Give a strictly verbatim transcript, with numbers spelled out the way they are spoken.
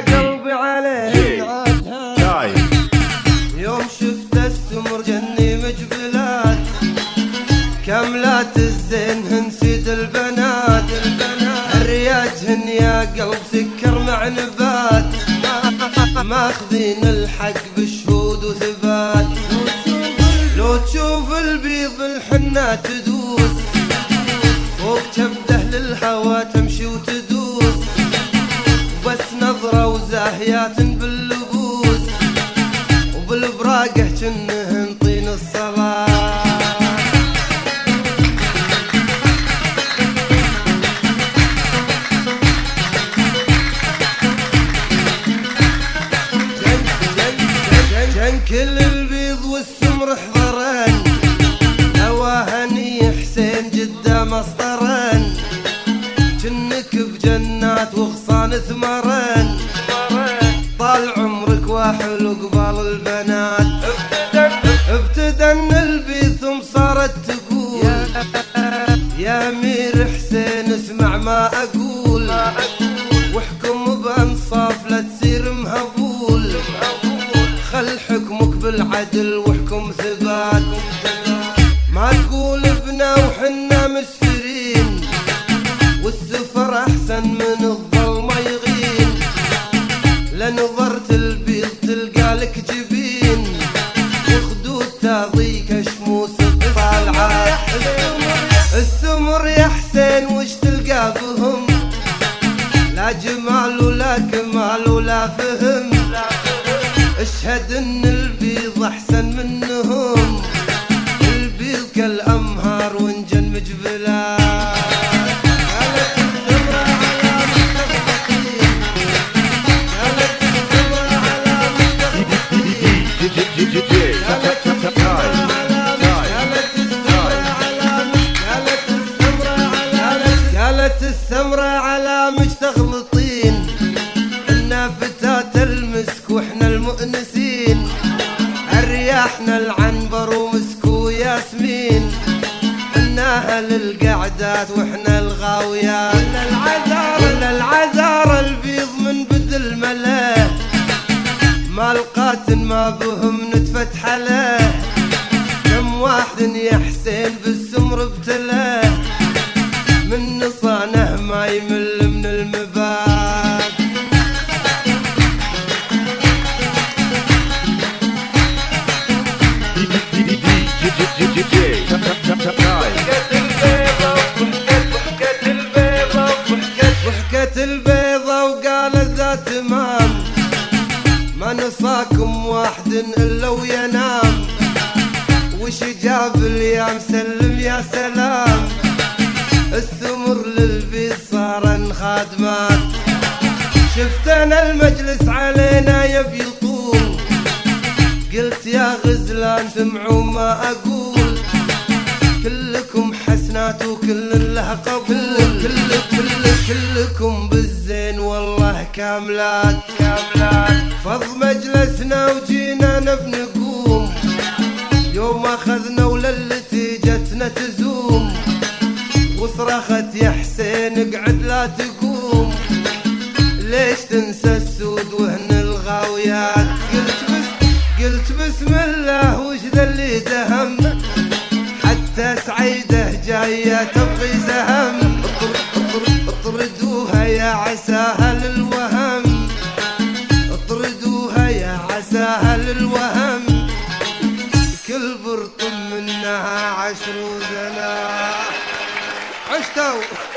قلبي عليه عاد يوم شفت السمر جني مجبلات كاملات الزين نسيد البنات الرياجهن يا قلب سكر مع نبات ماخذين الحق بشهود وثبات لو تشوف البيض الحنة تدوس فوق كبده للهوى تمشي وتدوس بس نظرة وزاهيات باللبوس وبالبراقة جنهن طين الصلاة جن كل البيض والسمر حضرن هواهني حسين جدة مسطرن جنك بجنات وغصان ثمرن طال عمرك واحل وقبال البنات ابتدن البيض ثم صارت تقول يا امير حسين اسمع ما اقول واحكم بانصاف لا تصير مهبول خل حكمك بالعدل واحكم ثبات ما تقول ابنا وحنا مسفرين والسفر احسن من الظلمة يغين لنظرت البيض تلقى لك جبين وخدود تاضيك شموس الطالعات السمر يا حسين وش تلقى بهم لا جمال ولا كمال ولا فهم اشهد ان البيض احسن منهم البيض كالامهار وانجن مجبلات قالت السمرة على مستخبطين قالت السمرة على مستخبطين قالت السمرة على قالت السمرة على مستغلطين انا فتاة المسك واحنا المؤنسين الرياحنا العنبر ومسك وياسمين احنا اهل القعدات واحنا الغاويات ولا العذار ولا العذار البيض من بدل ملاه ما لقات ما بهم نتفتح له كم واحد يا حسين بالسمر ابتلاه من نصانه ما يمل من المبات ضحكت البيضة وقالت ذا تمام ما نصاكم واحد الا وينام وش جاب اليوم سلم يا سلام السمر للبيض صار خادمات شفت انا المجلس علينا يبي يطول قلت يا غزلان سمعوا ما اقول كلكم حسنات وكل له قبول كل كل كلكم بالزين والله كاملات كاملات فض مجلسنا وجينا نبي نقوم يوم اخذنا وللتي جتنا تزوم وصرخت يا حسين اقعد لا تقوم ليش تنسى السود وهن الغاويات قلت بس قلت بسم الله وش ذا اللي دهم حتى سعيده جايه تبغي سهم اطردوها يا عساها للوهم اطردوها يا عساها للوهم كل برطم منها عشر وزنا عشتوا